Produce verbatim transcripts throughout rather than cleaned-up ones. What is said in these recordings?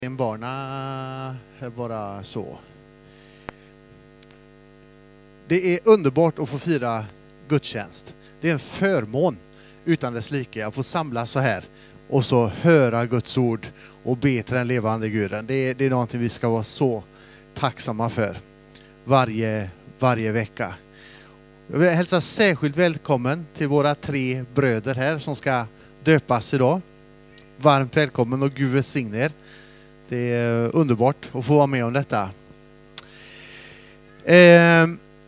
En barna är bara så. Det är underbart att få fira gudstjänst. Det är en förmån utan dess like att få samlas så här och så höra Guds ord och be till den levande Guden. Det är, det är någonting vi ska vara så tacksamma för varje, varje vecka. Jag vill hälsa särskilt välkommen till våra tre bröder här som ska döpas idag. Varmt välkommen och Gud välsigne er. Det är underbart att få vara med om detta. Eh,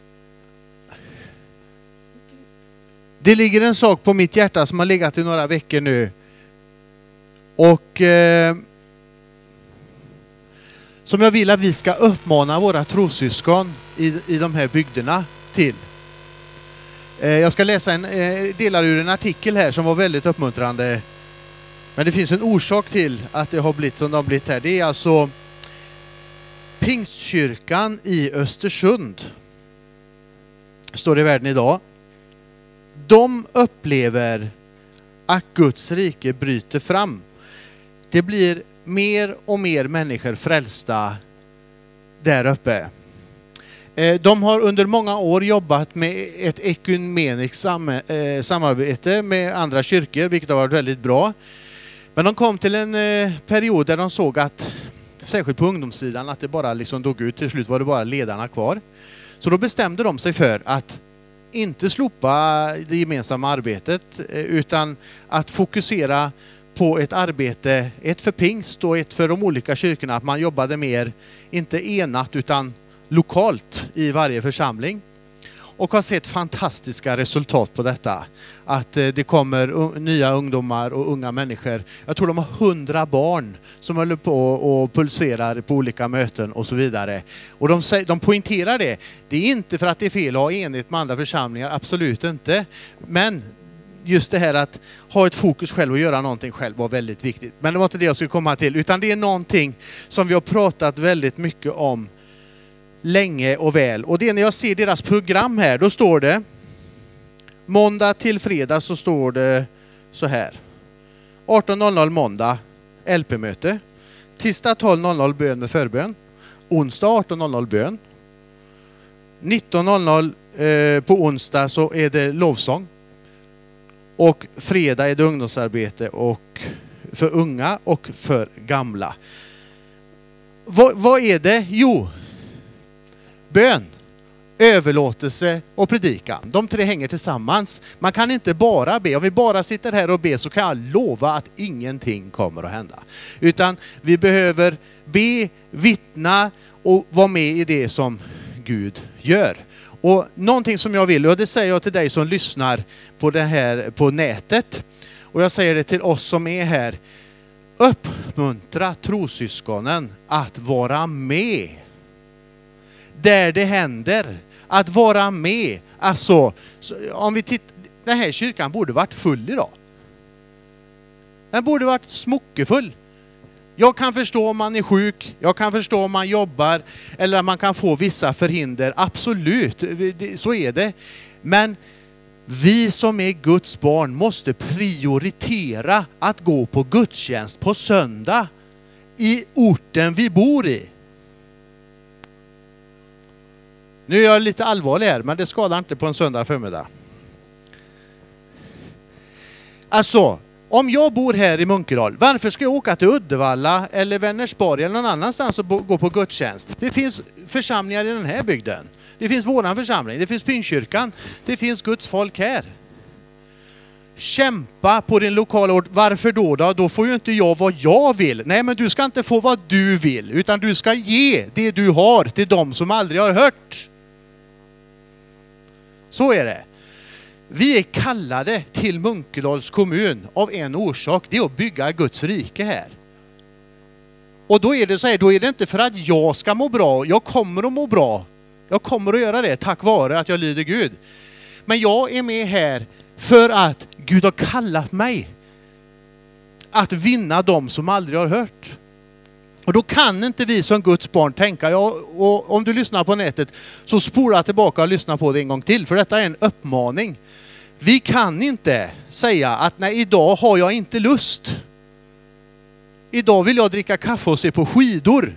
det ligger en sak på mitt hjärta som har legat i några veckor nu. Och eh, som jag vill att vi ska uppmana våra trossyskon i, i de här bygderna till. Eh, jag ska läsa en eh, delar ur en artikel här som var väldigt uppmuntrande. Men det finns en orsak till att det har blivit som det har blivit här. Det är alltså Pingstkyrkan i Östersund. Står det i Världen idag. De upplever att Guds rike bryter fram. Det blir mer och mer människor frälsta där uppe. De har under många år jobbat med ett ekumeniskt samarbete med andra kyrkor, vilket har varit väldigt bra. Men de kom till en eh, period där de såg att, särskilt på ungdomssidan, att det bara liksom dog ut. Till slut var det bara ledarna kvar. Så då bestämde de sig för att inte slopa det gemensamma arbetet, eh, utan att fokusera på ett arbete, ett för pingst och ett för de olika kyrkorna. Att man jobbade mer, inte enat utan lokalt i varje församling. Och har sett fantastiska resultat på detta. Att det kommer nya ungdomar och unga människor. Jag tror de har hundra barn som håller på och pulserar på olika möten och så vidare. Och de, de poängterar det. Det är inte för att det är fel att ha enhet med andra församlingar, absolut inte. Men just det här att ha ett fokus själv och göra någonting själv var väldigt viktigt. Men det var inte det jag skulle komma till. Utan det är någonting som vi har pratat väldigt mycket om länge och väl. Och det är när jag ser deras program här, då står det måndag till fredag, så står det så här. arton noll noll måndag, L P-möte. Tisdag tolv noll noll bön med förbön. Onsdag arton noll noll bön. nitton noll noll eh, på onsdag så är det lovsång. Och fredag är det ungdomsarbete och för unga och för gamla. Vad, vad är det? Jo, bön, överlåtelse och predikan. De tre hänger tillsammans. Man kan inte bara be. Om vi bara sitter här och ber så kan jag lova att ingenting kommer att hända. Utan vi behöver be, vittna och vara med i det som Gud gör. Och någonting som jag vill, och det säger jag till dig som lyssnar på det här på nätet. Och jag säger det till oss som är här. Uppmuntra trossyskonen att vara med där det händer, att vara med. Alltså, om vi tittar, den här kyrkan borde varit full idag. Den borde varit smockefull. Jag kan förstå om man är sjuk, jag kan förstå om man jobbar, eller man kan få vissa förhinder. Absolut, så är det. Men vi som är Guds barn måste prioritera att gå på gudstjänst på söndag i orten vi bor i. Nu är jag lite allvarlig här, men det skadar inte på en söndag förmiddag. Alltså, om jag bor här i Munkedal, varför ska jag åka till Uddevalla eller Vänersborg eller någon annanstans och gå på gudstjänst? Det finns församlingar i den här bygden. Det finns våran församling, det finns Pingstkyrkan, det finns Guds folk här. Kämpa på din lokala ort. Varför då då? Då får ju inte jag vad jag vill. Nej, men du ska inte få vad du vill, utan du ska ge det du har till dem som aldrig har hört. Så är det. Vi är kallade till Munkedals kommun av en orsak. Det är att bygga Guds rike här. Och då är det så här, då är det inte för att jag ska må bra. Jag kommer att må bra. Jag kommer att göra det tack vare att jag lyder Gud. Men jag är med här för att Gud har kallat mig att vinna dem som aldrig har hört. Och då kan inte vi som Guds barn tänka, ja, och om du lyssnar på nätet så spola tillbaka och lyssna på det en gång till. För detta är en uppmaning. Vi kan inte säga att nej, idag har jag inte lust. idag vill jag dricka kaffe och se på skidor.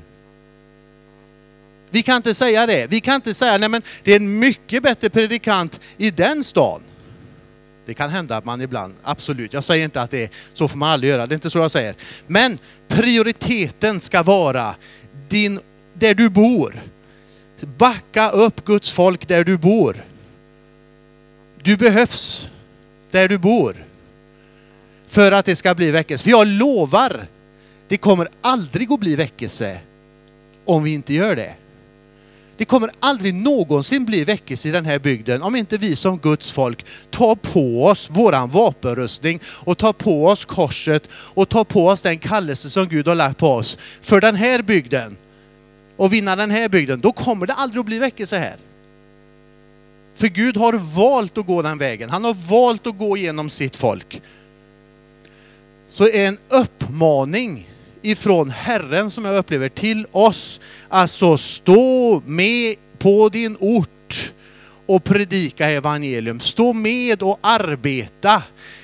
Vi kan inte säga det. Vi kan inte säga, nej men det är en mycket bättre predikant i den stan. Det kan hända att man ibland, absolut. Jag säger inte att det är så, får man aldrig göra. Det är inte så jag säger. Men prioriteten ska vara din, där du bor. Backa upp Guds folk där du bor. Du behövs där du bor. För att det ska bli väckelse. För jag lovar, det kommer aldrig att bli väckelse om vi inte gör det. Det kommer aldrig någonsin bli väckelse i den här bygden om inte vi som Guds folk tar på oss våran vapenrustning och tar på oss korset och tar på oss den kallelse som Gud har lagt på oss för den här bygden och vinna den här bygden. Då kommer det aldrig att bli väckelse här. För Gud har valt att gå den vägen. Han har valt att gå igenom sitt folk. Så en uppmaning ifrån Herren som jag upplever till oss. Alltså stå med på din ort och predika evangelium. Stå med och arbeta.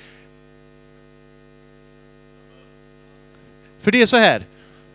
För det är så här.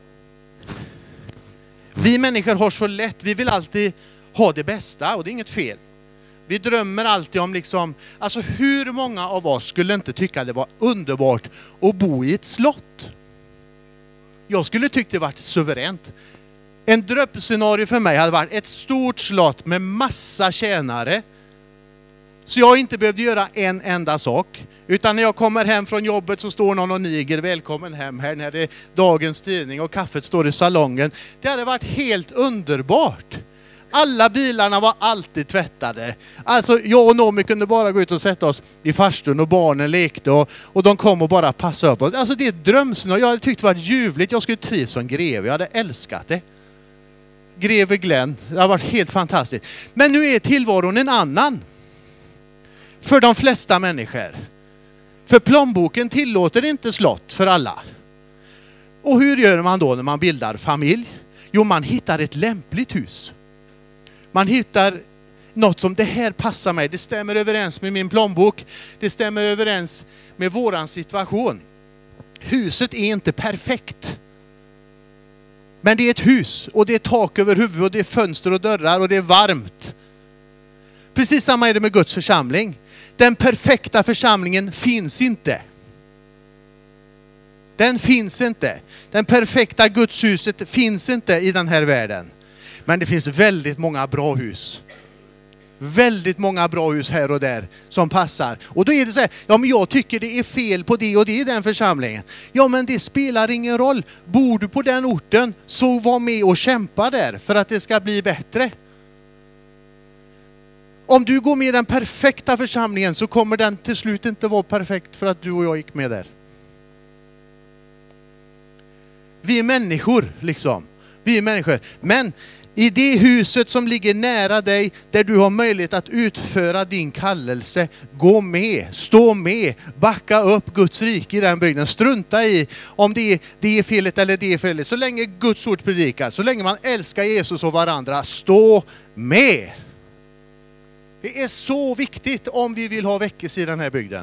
Vi människor har så lätt, vi vill alltid ha det bästa och det är inget fel. Vi drömmer alltid om liksom, alltså hur många av oss skulle inte tycka det var underbart att bo i ett slott? Jag skulle tycka det varit suveränt. En drömscenario för mig hade varit ett stort slott med massa tjänare. Så jag inte behövde göra en enda sak. Utan när jag kommer hem från jobbet så står någon och niger, välkommen hem här när det är dagens tidning och kaffet står i salongen. Det hade varit helt underbart. Alla bilarna var alltid tvättade. Alltså jag och Nomi kunde bara gå ut och sätta oss i farstun och barnen lekte och, och de kom och bara passade upp oss. Alltså det är drömsen och jag hade tyckt det var ljuvligt. Jag skulle trivas som greve. Jag hade älskat det. Greve Glenn. Det har varit helt fantastiskt. Men nu är tillvaron en annan. För de flesta människor. För plånboken tillåter inte slott för alla. Och hur gör man då när man bildar familj? Jo, man hittar ett lämpligt hus. Man hittar något som det här passar mig. Det stämmer överens med min plånbok. Det stämmer överens med våran situation. Huset är inte perfekt. Men det är ett hus och det är tak över huvudet och det är fönster och dörrar och det är varmt. Precis samma är det med Guds församling. Den perfekta församlingen finns inte. Den finns inte. Den perfekta Gudshuset finns inte i den här världen. Men det finns väldigt många bra hus. Väldigt många bra hus här och där som passar. Och då är det så här, ja men jag tycker det är fel på det och det i den församlingen. Ja men det spelar ingen roll. Bor du på den orten så var med och kämpa där för att det ska bli bättre. Om du går med i den perfekta församlingen så kommer den till slut inte vara perfekt för att du och jag gick med där. Vi är människor liksom. Vi är människor. Men i det huset som ligger nära dig, där du har möjlighet att utföra din kallelse, gå med, stå med, backa upp Guds rike i den bygden. Strunta i om det är, det är felet eller det är felet. Så länge Guds ord predikas, så länge man älskar Jesus och varandra, stå med. Det är så viktigt om vi vill ha väckelse i den här bygden.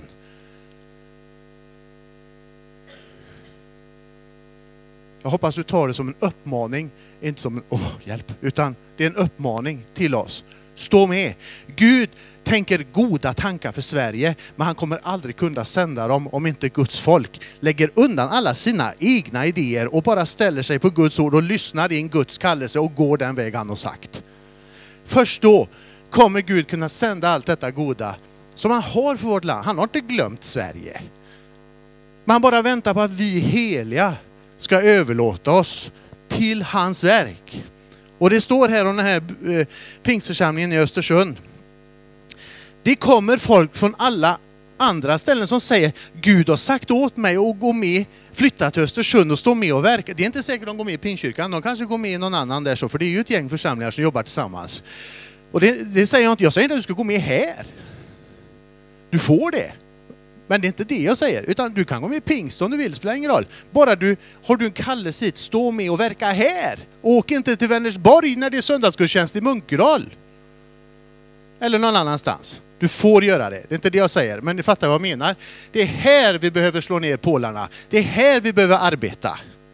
Jag hoppas du tar det som en uppmaning, inte som en åh, hjälp, utan det är en uppmaning till oss. Stå med. Gud tänker goda tankar för Sverige, men han kommer aldrig kunna sända dem om inte Guds folk lägger undan alla sina egna idéer och bara ställer sig på Guds ord och lyssnar in Guds kallelse och går den väg han har sagt. Först då kommer Gud kunna sända allt detta goda som han har för vårt land. Han har inte glömt Sverige. Man bara väntar på att vi heliga ska överlåta oss till hans verk. Och det står här om den här eh, pingstförsamlingen i Östersund. Det kommer folk från alla andra ställen som säger Gud har sagt åt mig att gå med, flytta till Östersund och stå med och verka. Det är inte säkert att de går med i Pingstkyrkan. De kanske går med i någon annan där så, för det är ju ett gäng församlingar som jobbar tillsammans. Och det, det säger jag inte. Jag säger inte att du ska gå med här. Du får det. Men det är inte det jag säger. Utan du kan gå med i pingst om du vill. Det spelar ingen roll. Bara du har du en kallelse hit, stå med och verka här. Åk inte till Vänersborg när det är söndagsgudstjänst i Munkedal. Eller någon annanstans. Du får göra det. Det är inte det jag säger. Men ni fattar vad jag menar. Det är här vi behöver slå ner pålarna. Det är här vi behöver arbeta.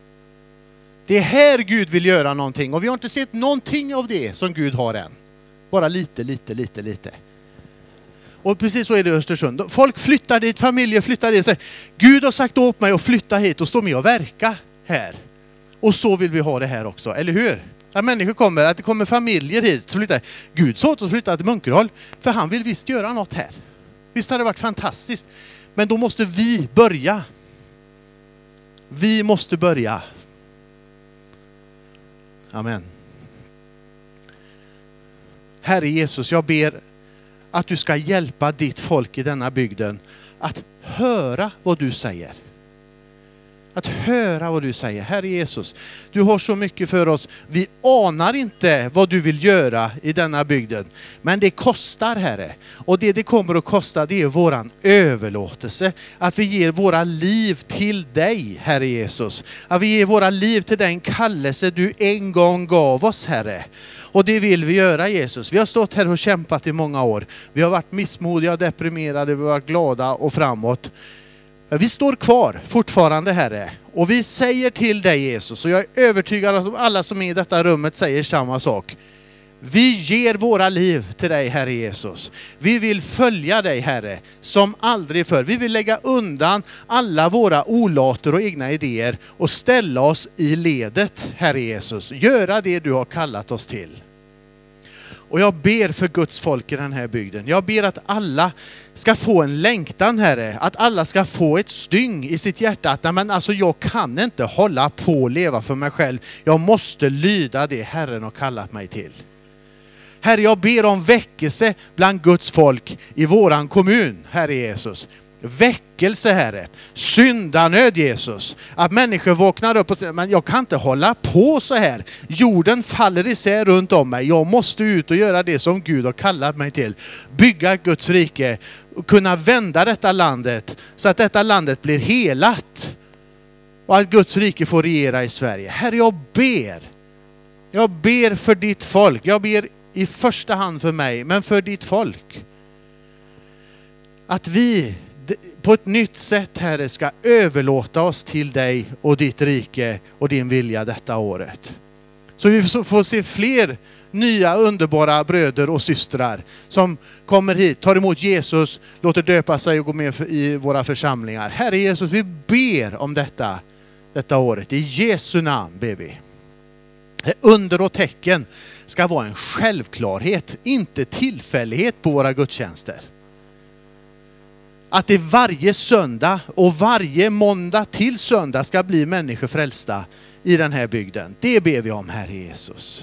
Det är här Gud vill göra någonting. Och vi har inte sett någonting av det som Gud har än. Bara lite, lite, lite, lite. Och precis så är det i Östersund. Folk flyttar dit, familjer flyttar dit. Säger, Gud har sagt åt mig att flytta hit och stå med och verka här. Och så vill vi ha det här också, eller hur? Att människor kommer, att det kommer familjer hit. Flyttar. Gud sa åt oss att flytta till Munkedal, för han vill visst göra något här. Visst har det varit fantastiskt. Men då måste vi börja. Vi måste börja. Amen. Herre Jesus, jag ber att du ska hjälpa ditt folk i denna bygden att höra vad du säger. Att höra vad du säger. Herre Jesus, du har så mycket för oss. Vi anar inte vad du vill göra i denna bygden. Men det kostar, Herre. Och det det kommer att kosta, det är våran överlåtelse. Att vi ger våra liv till dig, Herre Jesus. Att vi ger våra liv till den kallelse du en gång gav oss, Herre. Och det vill vi göra, Jesus. Vi har stått här och kämpat i många år. Vi har varit missmodiga, deprimerade, vi har varit glada och framåt. Vi står kvar fortfarande, Herre. Och vi säger till dig, Jesus, och jag är övertygad att alla som är i detta rummet säger samma sak. Vi ger våra liv till dig, Herre Jesus. Vi vill följa dig, Herre, som aldrig förr. Vi vill lägga undan alla våra olater och egna idéer och ställa oss i ledet, Herre Jesus. Göra det du har kallat oss till. Och jag ber för Guds folk i den här bygden. Jag ber att alla ska få en längtan, Herre. Att alla ska få ett styng i sitt hjärta. Att men alltså, jag kan inte hålla på och leva för mig själv. Jag måste lyda det Herren har kallat mig till. Herre, jag ber om väckelse bland Guds folk i våran kommun, Herre Jesus. Väckelse, Herre. Syndanöd, Jesus. Att människor vaknar upp och säger, men jag kan inte hålla på så här. Jorden faller isär runt om mig. Jag måste ut och göra det som Gud har kallat mig till. Bygga Guds rike och kunna vända detta landet så att detta landet blir helat. Och att Guds rike får regera i Sverige. Herre, jag ber. Jag ber för ditt folk. Jag ber i första hand för mig, men för ditt folk. Att vi på ett nytt sätt, Herre, ska överlåta oss till dig och ditt rike och din vilja detta året. Så vi får se fler nya underbara bröder och systrar som kommer hit, tar emot Jesus, låter döpa sig och gå med i våra församlingar. Herre Jesus, vi ber om detta, detta året. I Jesu namn ber vi. Under och tecken ska vara en självklarhet, inte tillfällighet på våra gudstjänster. Att det varje söndag och varje måndag till söndag ska bli människor frälsta i den här bygden. Det ber vi om, Herre Jesus.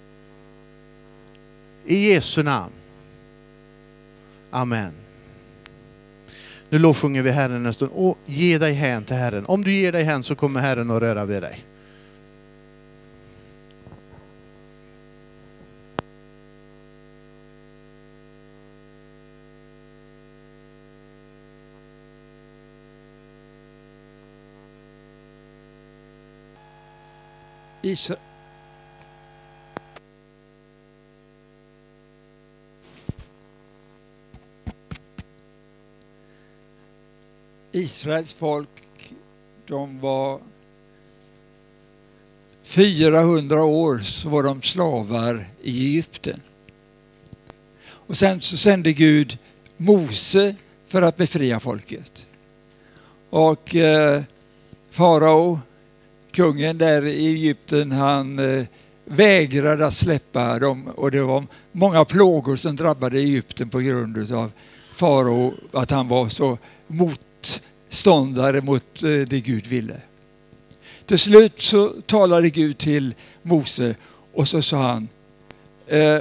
I Jesu namn. Amen. Nu lovsjunger vi Herren en stund. Och ge dig hän till Herren. Om du ger dig hän så kommer Herren att röra vid dig. Israel. Israels folk, de var fyrahundra år så var de slavar i Egypten. Och sen så sände Gud Mose för att befria folket. Och eh, farao, kungen där i Egypten, han eh, vägrade att släppa dem, och det var många plågor som drabbade Egypten på grund av farao, att han var så motståndare mot eh, det Gud ville. Till slut så talade Gud till Mose och så sa han, eh,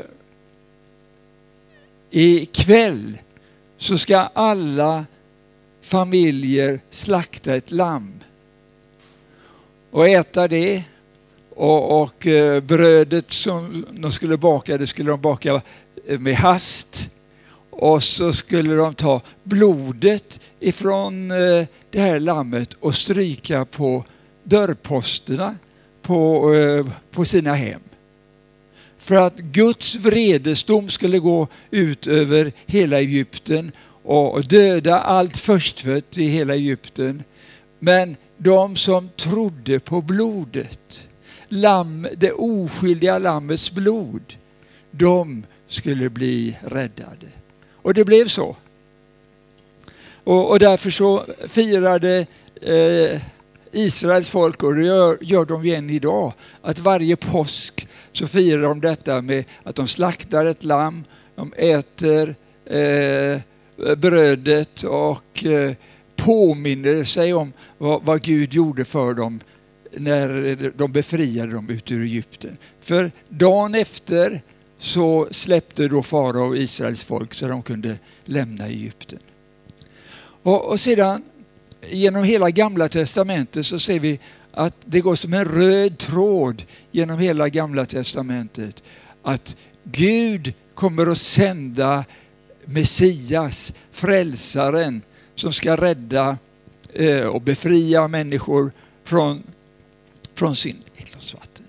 i kväll så ska alla familjer slakta ett lamm och äta det, och, och eh, brödet som de skulle baka, det skulle de baka med hast, och så skulle de ta blodet ifrån eh, det här lammet och stryka på dörrposterna på, eh, på sina hem. För att Guds vredesdom skulle gå ut över hela Egypten och döda allt förstfött i hela Egypten. Men de som trodde på blodet, lamm, det oskyldiga lammets blod, de skulle bli räddade. Och det blev så. Och, och därför så firade eh, Israels folk, och det gör, gör de igen idag, att varje påsk så firar de detta med att de slaktar ett lamm, de äter eh, brödet och eh, påminner sig om vad, vad Gud gjorde för dem när de befriade dem ut ur Egypten. För dagen efter så släppte då farao och Israels folk så de kunde lämna Egypten. Och, och sedan genom hela Gamla testamentet så ser vi att det går som en röd tråd genom hela Gamla testamentet att Gud kommer att sända Messias, frälsaren, som ska rädda eh, och befria människor från, från sin äcklighetsvatten.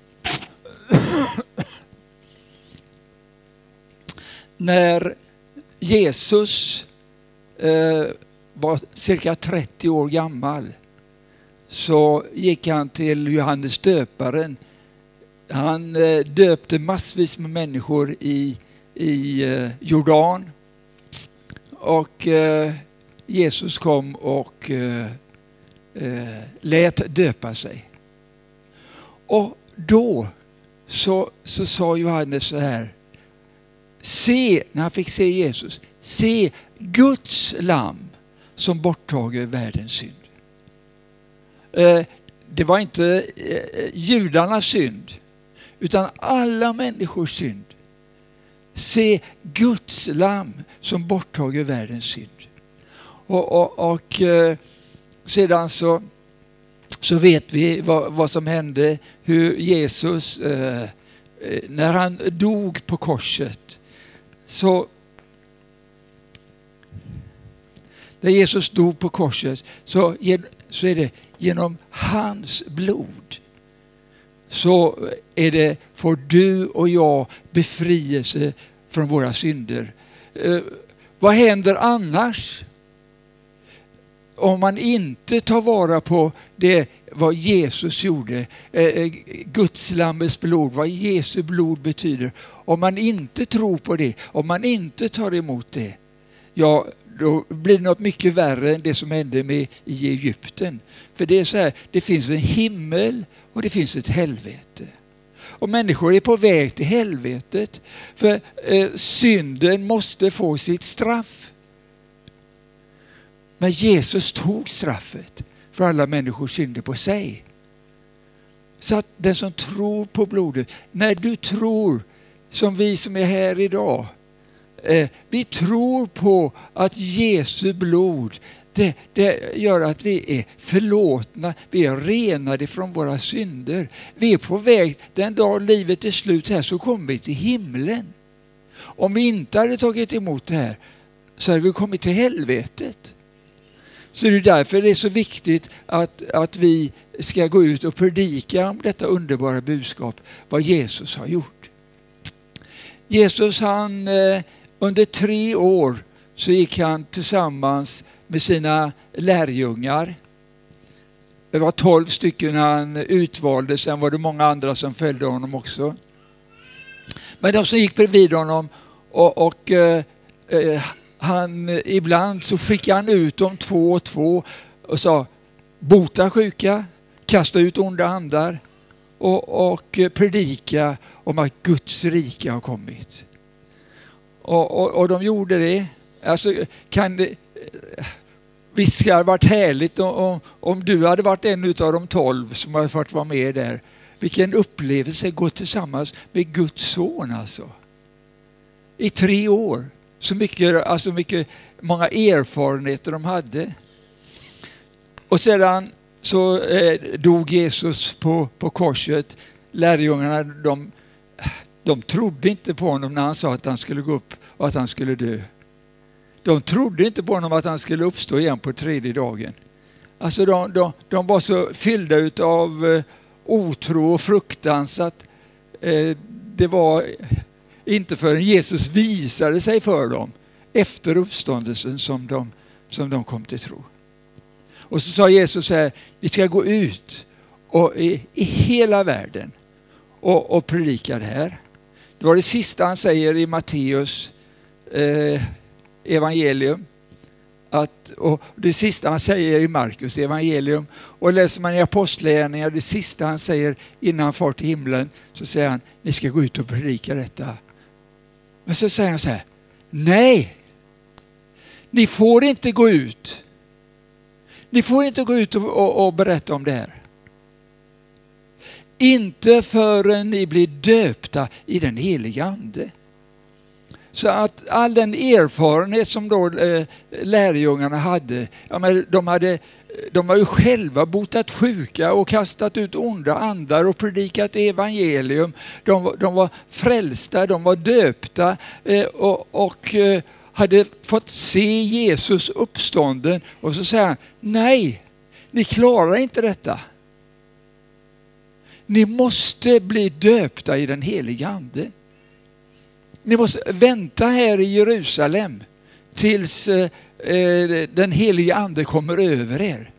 När Jesus eh, var cirka trettio år gammal så gick han till Johannes döparen. Han eh, döpte massvis med människor i, i eh, Jordan. Och eh, Jesus kom och eh, eh, lät döpa sig. Och då så, så sa Johannes så här: se, när han fick se Jesus, se Guds lamm som borttager världens synd. Eh, det var inte eh, judarnas synd, utan alla människors synd. Se Guds lamm som borttager världens synd. Och, och, och eh, sedan så, så vet vi vad, vad som hände, hur Jesus, eh, när han dog på korset, så när Jesus dog på korset så, så är det genom hans blod så är det, får du och jag befrielse från våra synder. Eh, vad händer annars om man inte tar vara på det vad Jesus gjorde, eh, Guds lammets blod, vad Jesu blod betyder? Om man inte tror på det, om man inte tar emot det, ja, då blir det något mycket värre än det som hände med i Egypten. För det är så här, det finns en himmel och det finns ett helvete. Och människor är på väg till helvetet, för eh, synden måste få sitt straff. Men Jesus tog straffet för alla människors synder på sig. Så att den som tror på blodet, när du tror som vi som är här idag, eh, vi tror på att Jesu blod, det, det gör att vi är förlåtna, vi är renade från våra synder. Vi är på väg, den dag livet är slut här så kommer vi till himlen. Om vi inte hade tagit emot det här så hade vi kommit till helvetet. Så det är därför det är så viktigt att, att vi ska gå ut och predika om detta underbara budskap, vad Jesus har gjort. Jesus, han eh, under tre år så gick han tillsammans med sina lärjungar. Det var tolv stycken han utvalde, sen var det många andra som följde honom också. Men de som gick bredvid honom och, och eh, han, ibland så skickade han ut dem två och två och sa: bota sjuka, kasta ut onda andar och, och predika om att Guds rike har kommit. Och, och, och de gjorde det. Alltså, kan det, visst ska det ha varit härligt om, om du hade varit en av de tolv som hade fått vara med där. Vilken upplevelse, gå tillsammans med Guds son alltså. I tre år. Så mycket, alltså mycket, många erfarenheter de hade. Och sedan så eh, dog Jesus på, på korset. Lärjungarna, de, de trodde inte på honom när han sa att han skulle gå upp och att han skulle dö. De trodde inte på honom att han skulle uppstå igen på tredje dagen. Alltså de, de, de var så fyllda av eh, otro och fruktan så att eh, det var inte förrän Jesus visade sig för dem efter uppståndelsen som de, som de kom till tro. Och så sa Jesus så här: ni ska gå ut och i, i hela världen och, och predika det här. Det var det sista han säger i Matteus eh, evangelium. Att, och det sista han säger i Markus evangelium. Och läser man i apostlagärningarna, det sista han säger innan han far till himlen, så säger han, ni ska gå ut och predika detta. Men så säger han så här, nej, ni får inte gå ut. Ni får inte gå ut och, och, och berätta om det här. Inte förrän ni blir döpta i den heliga ande. Så att all den erfarenhet som då eh, lärjungarna hade, ja, men de hade, de har ju själva botat sjuka och kastat ut onda andar och predikat evangelium. De, de var frälsta, de var döpta eh, och, och eh, hade fått se Jesus uppstånden. Och så säger han, nej, ni klarar inte detta. Ni måste bli döpta i den heliga ande. Ni måste vänta här i Jerusalem tills eh, den heliga ande kommer över er.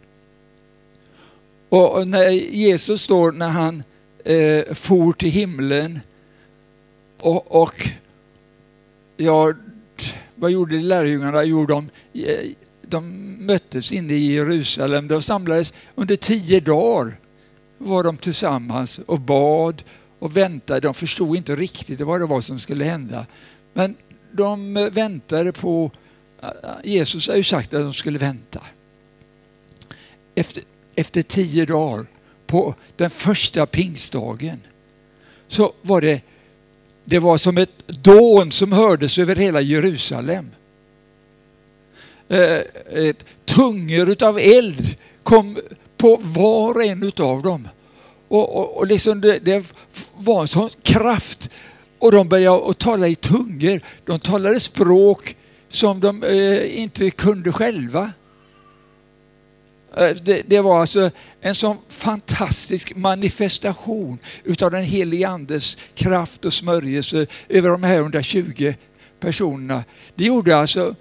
Och när Jesus står, när han eh, for till himlen och, och ja, vad gjorde lärjungarna? Jo, de, de möttes inne i Jerusalem. De samlades under tio dagar. Var de tillsammans och bad och väntade. De förstod inte riktigt vad det var som skulle hända. Men de väntade på, Jesus har ju sagt att de skulle vänta. Efter, efter tio dagar, på den första pingstdagen, så var det, det var som ett dån som hördes över hela Jerusalem. Ett tungor utav eld kom på var och en utav dem. Och, och, och liksom det, det var en sån kraft. Och de började att tala i tungor. De talade språk som de eh, inte kunde själva. Det, det var alltså en sån fantastisk manifestation utav den heliga andes kraft och smörjelse över de här hundratjugo personerna. Det gjorde alltså,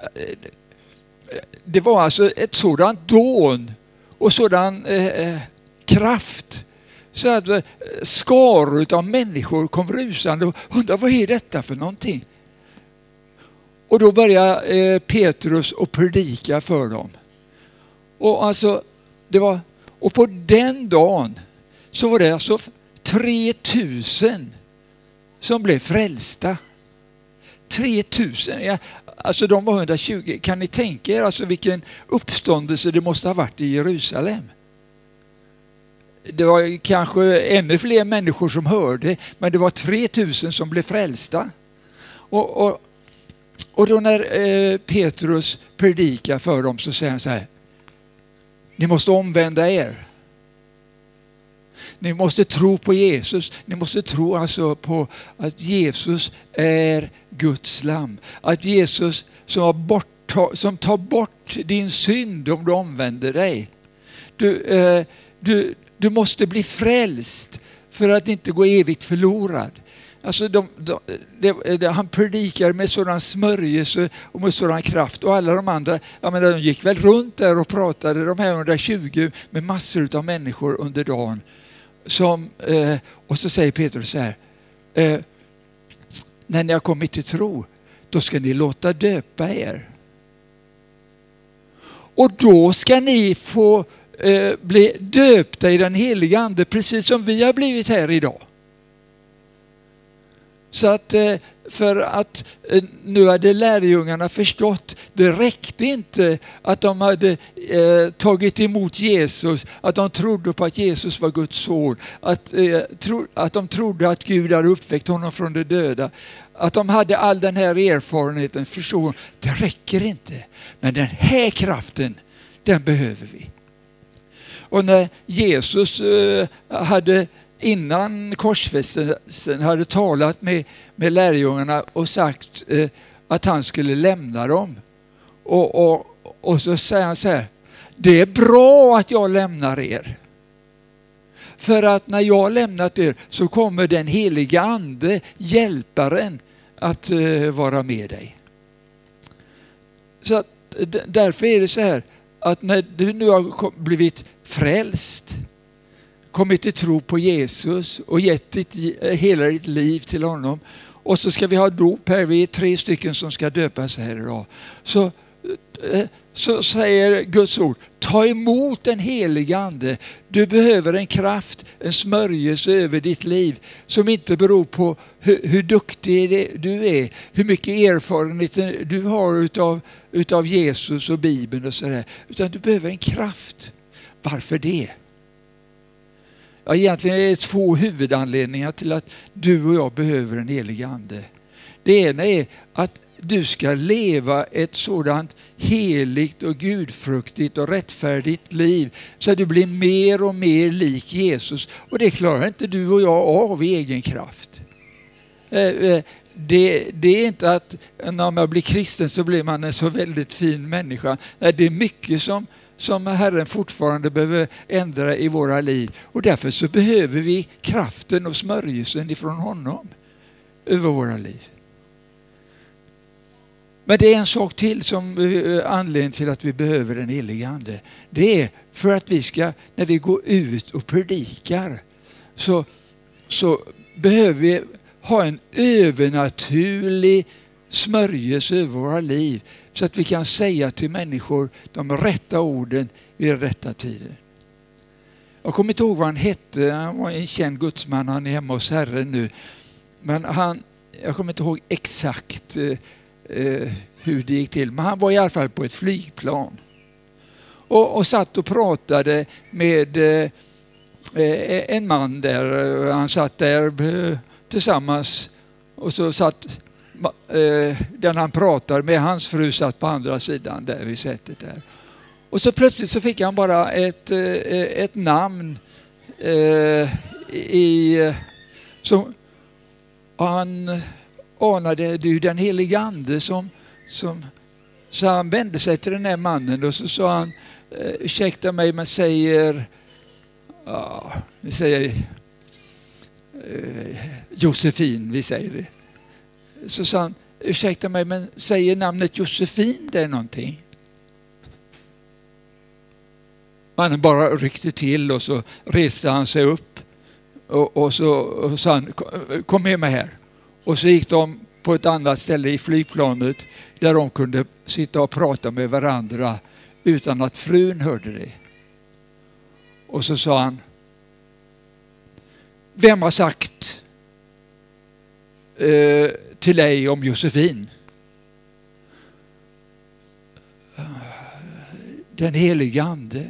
det var alltså ett sådant dån och sådan eh, kraft, så att eh, skaror av människor kom rusande och undrade, vad är detta för någonting? Och då började eh, Petrus att predika för dem. Och alltså det var, och på den dagen så var det alltså tre tusen som blev frälsta. tre tusen, ja, alltså de var hundratjugo. Kan ni tänka er alltså vilken uppståndelse det måste ha varit i Jerusalem? Det var kanske ännu fler människor som hörde, men det var tre tusen som blev frälsta. Och, och, och då när eh, Petrus predikar för dem så säger han så här: ni måste omvända er. Ni måste tro på Jesus. Ni måste tro alltså på att Jesus är Guds lamm. Att Jesus som, har bort, som tar bort din synd om du omvänder dig. Du, eh, du, du måste bli frälst för att inte gå evigt förlorad. Alltså de, de, de, de, han predikar med sådan smörjelse och med sådan kraft. Och alla de andra, jag menar, de gick väl runt där och pratade, de här hundratjugo, med massor av människor under dagen. Som, eh, och så säger Petrus så här: eh, när ni har kommit till tro, då ska ni låta döpa er. Och då ska ni få eh, bli döpta i den heliga ande, precis som vi har blivit här idag. Så att för att nu hade lärjungarna förstått, det räckte inte att de hade eh, tagit emot Jesus, att de trodde på att Jesus var Guds son, att, eh, tro, att de trodde att Gud hade uppväckt honom från de döda, att de hade all den här erfarenheten, förstod, det räcker inte. Men den här kraften, den behöver vi. Och när Jesus eh, hade innan korsfästelsen hade talat med, med lärjungarna och sagt eh, att han skulle lämna dem. Och, och, och så säger han så här: det är bra att jag lämnar er. För att när jag lämnat er så kommer den heliga ande, hjälparen, att eh, vara med dig. Så att, d- därför är det så här att när du nu har blivit frälst, kommit till tro på Jesus och gett ditt, hela ditt liv till honom. Och så ska vi ha dop här, vi är tre stycken som ska döpas här idag. Så, så säger Guds ord, ta emot den heliga ande. Du behöver en kraft, en smörjelse över ditt liv som inte beror på hur, hur duktig du är, hur mycket erfarenhet du har utav, utav Jesus och Bibeln och sådär. Utan du behöver en kraft. Varför det? Ja, egentligen är det två huvudanledningar till att du och jag behöver en helig ande. Det ena är att du ska leva ett sådant heligt och gudfruktigt och rättfärdigt liv så att du blir mer och mer lik Jesus. Och det klarar inte du och jag av i egen kraft. Det, det är inte att när man blir kristen så blir man en så väldigt fin människa. Det är mycket som som Herren fortfarande behöver ändra i våra liv. Och därför så behöver vi kraften och smörjelsen ifrån honom över våra liv. Men det är en sak till som anledning till att vi behöver den helige ande. Det är för att vi ska, när vi går ut och predikar, så, så behöver vi ha en övernaturlig smörjelse över våra liv. Så att vi kan säga till människor de rätta orden vid rätta tider. Jag kommer inte ihåg vad han hette. Han var en känd gudsman. Han är hemma hos Herren nu. Men han, jag kommer inte ihåg exakt eh, hur det gick till. Men han var i alla fall på ett flygplan. Och, och satt och pratade med eh, en man där. Han satt där eh, tillsammans. Och så satt den han pratar med, hans fru satt på andra sidan där vid sättet där. Och så plötsligt så fick han bara ett, ett namn eh, i som han anade, det är den heliga ande som, som så han vände sig till den här mannen och så sa han, ursäkta mig men säger ja, vi säger eh, Josefin, vi säger det. Så sa han, ursäkta mig men säger namnet Josefin det är någonting? Mannen bara ryckte till och så reste han sig upp och, och så sa han, kom med mig här. Och så gick de på ett annat ställe i flygplanet där de kunde sitta och prata med varandra utan att frun hörde det. Och så sa han, vem har sagt eh, till dig om Josefin? Den heliga ande.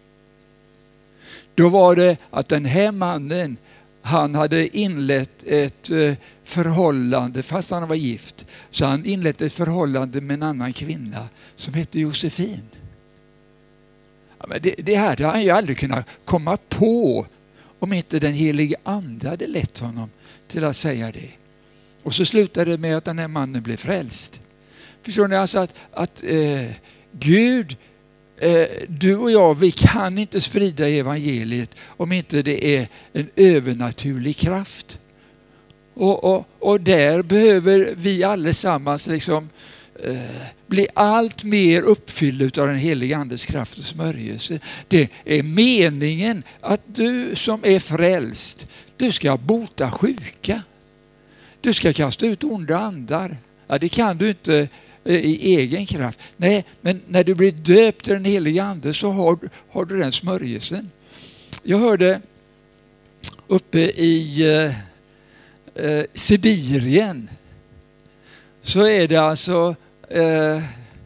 Då var det att den här mannen, han hade inlett ett förhållande, fast han var gift, så han inlett ett förhållande med en annan kvinna som hette Josefin. Ja, men det, det här hade han ju aldrig kunnat komma på om inte den heliga ande hade lett honom till att säga det. Och så slutade det med att den här mannen blev frälst. Förstår ni alltså att, att eh, Gud, eh, du och jag, vi kan inte sprida evangeliet om inte det är en övernaturlig kraft. Och, och, och där behöver vi allesammans liksom eh, bli allt mer uppfyllda av den heliga andes kraft och smörjelse. Det är meningen att du som är frälst, du ska bota sjuka. Du ska kasta ut onda andar. Ja, det kan du inte i egen kraft. Nej, men när du blir döpt till den heliga ande så har, har du den smörjelsen. Jag hörde uppe i eh, Sibirien så är det alltså eh,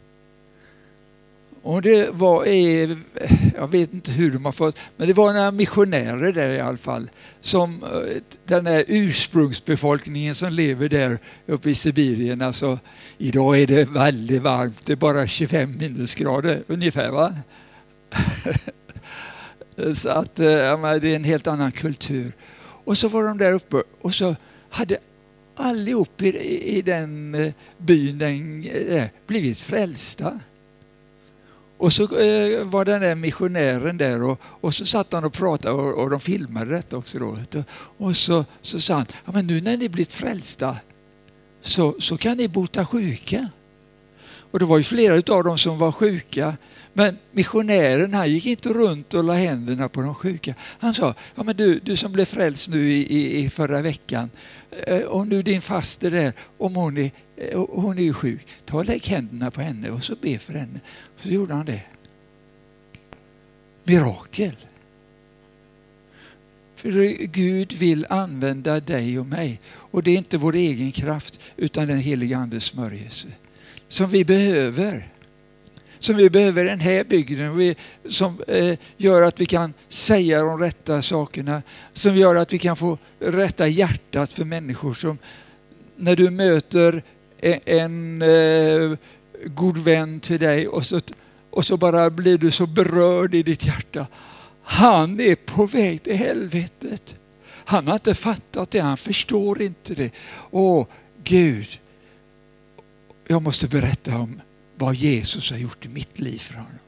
och det var eh, jag vet inte hur de har fått, men det var några missionärer där i alla fall som eh, den här ursprungsbefolkningen som lever där uppe i Sibirien, alltså idag är det väldigt varmt, det är bara tjugofem minusgrader ungefär, va? Så att ja, men det är en helt annan kultur. Och så var de där uppe och så hade allihop i, i den byn den, eh, blivit frälsta. Och så eh, var den där missionären där och, och så satt han och pratade och, och de filmade detta också då. Och så, så sa han, ja, men nu när ni blivit frälsta så, så kan ni bota sjuka. Och det var ju flera av dem som var sjuka. Men missionären, han gick inte runt och la händerna på de sjuka. Han sa, ja men du, du som blev frälst nu i, i, i förra veckan. Och nu din faster där, om hon är, hon är ju sjuk. Ta och lägg händerna på henne och så be för henne. Så gjorde han det. Mirakel. För Gud vill använda dig och mig. Och det är inte vår egen kraft utan den heliga andes smörjelse. Som vi behöver. Som vi behöver i den här bygden. Som eh, gör att vi kan säga de rätta sakerna. Som gör att vi kan få rätta hjärtat för människor. Som när du möter en, en eh, god vän till dig. Och så, och så bara blir du så berörd i ditt hjärta. Han är på väg till helvetet. Han har inte fattat det. Han förstår inte det. Åh Gud. Jag måste berätta om vad Jesus har gjort i mitt liv för honom.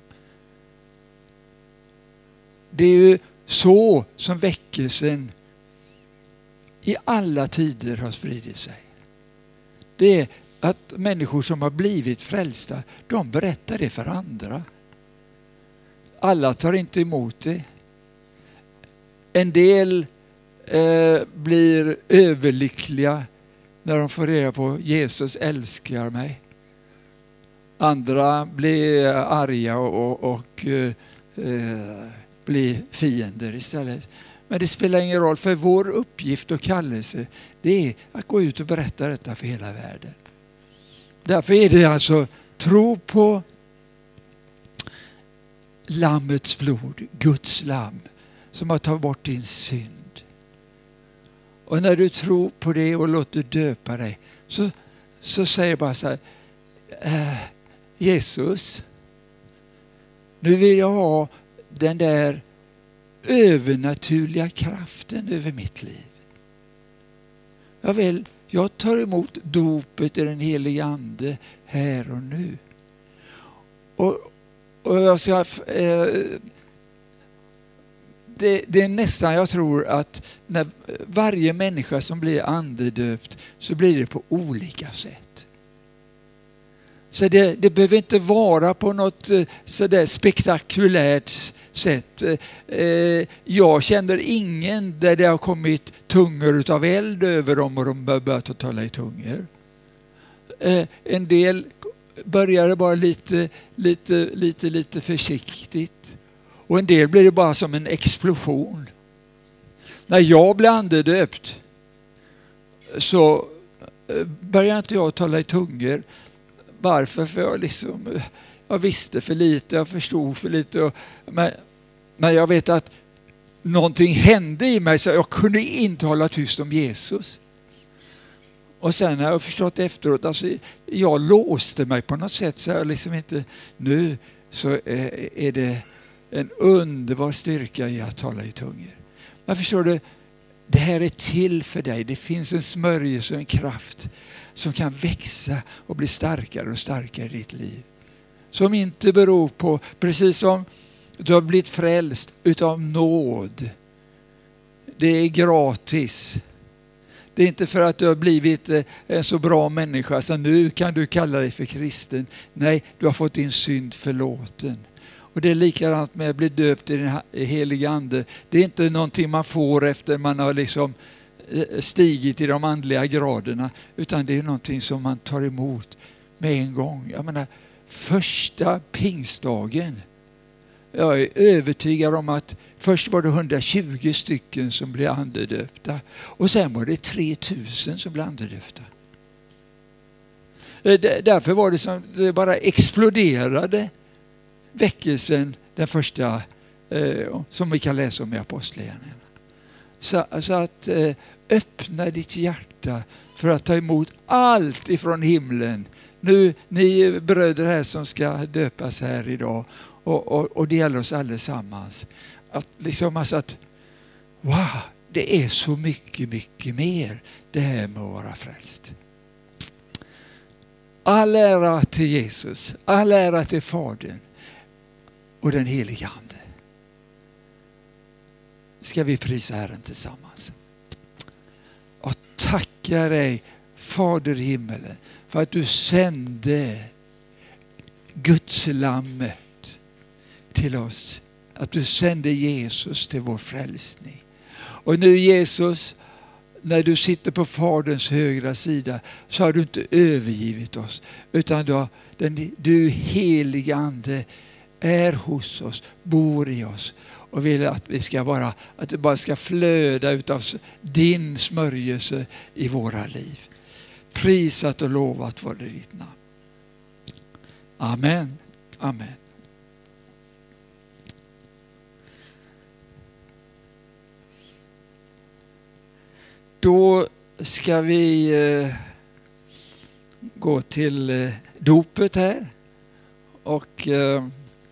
Det är ju så som väckelsen i alla tider har spridit sig. Det är att människor som har blivit frälsta, de berättar det för andra. Alla tar inte emot det. En del eh, blir överlyckliga när de får reda på Jesus älskar mig. Andra blir arga och, och, och eh, blir fiender istället. Men det spelar ingen roll, för vår uppgift och kallelse, det är att gå ut och berätta detta för hela världen. Därför är det alltså tro på Lammets blod, Guds lamm, som har tagit bort din synd. Och när du tror på det och låter döpa dig, så, så säger bara så här, äh, Jesus, nu vill jag ha den där övernaturliga kraften över mitt liv. Jag vill, jag tar emot dopet i den heliga ande här och nu. Och, och jag ska, eh, det, det är nästan, jag tror att när varje människa som blir andedöpt så blir det på olika sätt. Så det, det behöver inte vara på något så där spektakulärt sätt. Eh, jag känner ingen där det har kommit tungor utav eld över dem och de börjat tala i tungor. Eh, en del börjar bara lite, lite, lite, lite försiktigt. Och en del blir det bara som en explosion. När jag blev andedöpt så började inte jag tala i tungor. Varför? För jag, liksom, jag visste för lite, jag förstod för lite. Och, men, men jag vet att någonting hände i mig så jag kunde inte hålla tyst om Jesus. Och sen har jag förstått efteråt, alltså, jag låste mig på något sätt så jag liksom inte, nu så är det en underbar styrka i att tala i tungor. Men förstår du, det här är till för dig. Det finns en smörjelse och en kraft som kan växa och bli starkare och starkare i ditt liv. Som inte beror på, precis som du har blivit frälst utav nåd. Det är gratis. Det är inte för att du har blivit en så bra människa så nu kan du kalla dig för kristen. Nej, du har fått din synd förlåten. Och det är likadant med att bli döpt i den heliga ande. Det är inte någonting man får efter man har liksom stigit i de andliga graderna, utan det är någonting som man tar emot med en gång. Jag menar, första pingstdagen, jag är övertygad om att först var det hundratjugo stycken som blev andedöpta och sen var det tre tusen som blev andedöpta. Därför var det som det bara exploderade, väckelsen, den första eh, som vi kan läsa om i Apostlagärningarna. Så, så att eh, öppna ditt hjärta för att ta emot allt ifrån himlen. Nu, ni bröder här som ska döpas här idag, och, och, och det gäller oss allesammans. Att liksom alltså att, wow, det är så mycket, mycket mer det här med att vara frälst. All ära till Jesus, all ära till Fadern och den heliga Ande. Ska vi prisa Herren tillsammans. Och tacka dig, Fader i himmelen, för att du sände Guds lammet till oss. Att du sände Jesus till vår frälsning. Och nu Jesus, när du sitter på Faderns högra sida, så har du inte övergivit oss. Utan du, har, den, du heliga ande är hos oss, bor i oss. Och vill att vi ska vara, att det bara ska flöda utav din smörjelse i våra liv. Prisat och lovat var det ditt namn. Amen. Amen. Då ska vi eh, gå till eh, dopet här. Och eh,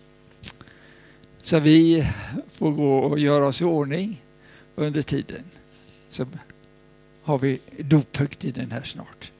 så vi får gå och göra oss i ordning under tiden. Så har vi dophögtiden här snart.